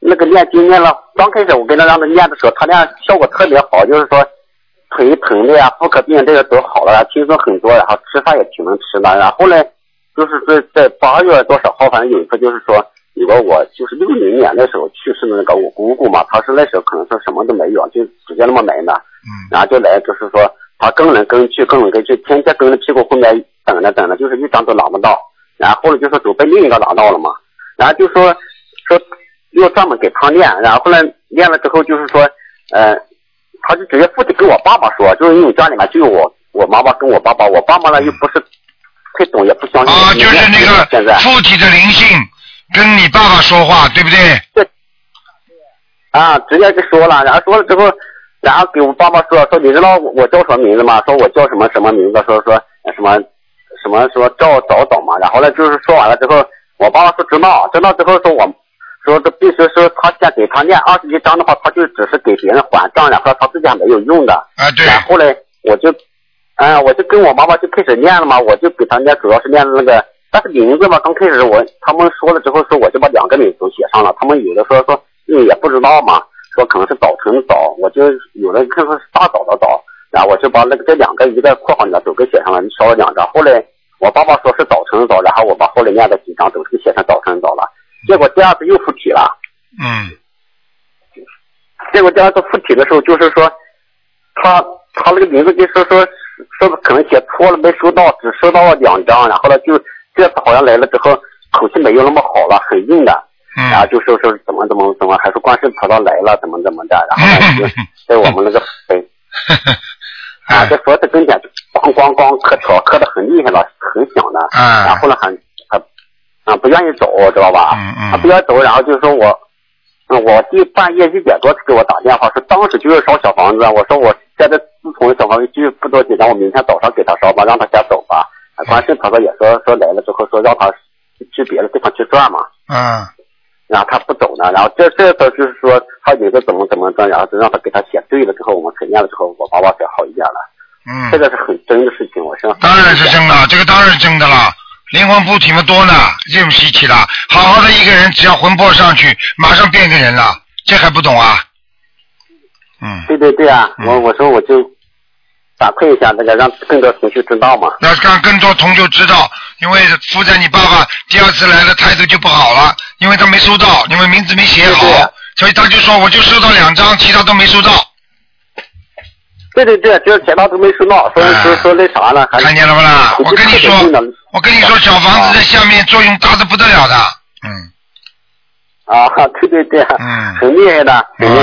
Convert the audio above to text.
那个念经念了，刚开始我跟他让他念的时候，他那样效果特别好，就是说腿疼的呀、妇科病这个都好了，轻松很多，然后吃饭也挺能吃的。然后后来就是说在8月多少号，反正有一次就是说，有个我就是60年的时候去世的那个我姑姑嘛，她是那时候可能说什么都没有，就直接那么来的，然后就来就是说她跟来跟去，天天跟着屁股后面等着，就是一张都拿不到。然后后来就说都被另一个拿到了嘛，然后就说又专门给他念，然后后来念了之后就是说，他就直接附体跟我爸爸说，就是因为家里面就有我妈妈跟我爸爸，我爸爸呢又不是太懂也不相信。 就是那个附体的灵性跟你爸爸说话，对不对？ 对。直接就说了，然后说了之后，然后给我爸爸说你知道我叫什么名字吗？说我叫什么名字？说什么说赵早嘛。然后呢就是说完了之后，我爸爸说知道之后说这必须是他先给他念21章的话，他就只是给别人还账，然后他自己还没有用的。 对。 然后后来我就跟我妈妈就开始念了嘛，我就给他念，主要是念那个，但是名字嘛，刚开始他们说了之后说我就把2个名字都写上了，他们有的说因为也不知道嘛，说可能是早晨的早，我就有的看是大早的早，然后我就把这2个一个括号里面都给写上了，少了2张。后来我爸爸说是早晨的早，然后我把后来念的几张都是写成早晨的早了。结果第2次又附体了。结果第2次附体的时候，就是说他那个名字就说可能写错了，没收到，只收到了2张，然后呢就这次好像来了之后口气没有那么好了，很硬的。然后就说怎么，还是观世菩萨来了，怎么的，然后呢就在我们那个在佛的跟前就咣磕的很厉害了，很响的。然后呢还不愿意走，知道吧？他不愿意走，然后就说我半夜1点多给我打电话，说当时就要烧小房子，我说我现在自从小房子就不多紧张，我明天早上给他烧吧，让他先走吧。观世菩萨也说来了之后说让他去别的地方去转嘛。然后他不走呢，然后这次就是说他有个怎么着，然后就让他给他写对了之后，我们才念了之后，我爸爸才好一点了。这个是很真的事情，我是当然是真的，这个当然是真的了。灵魂附体嘛多呢，这么稀奇了。好好的一个人，只要魂魄上去，马上变个人了，这还不懂啊？ 对啊，我说我就反馈一下这个，让更多同学知道嘛。 让更多同学知道，因为附在你爸爸第2次来的态度就不好了，因为他没收到，因为名字没写好，所以他就说我就收到2张，其他都没收到。 对，就是其他都没收到，说那啥呢？ 看见了不啦？我跟你说，小房子在下面作用大的不得了的。 对，很厉害的，很厉害。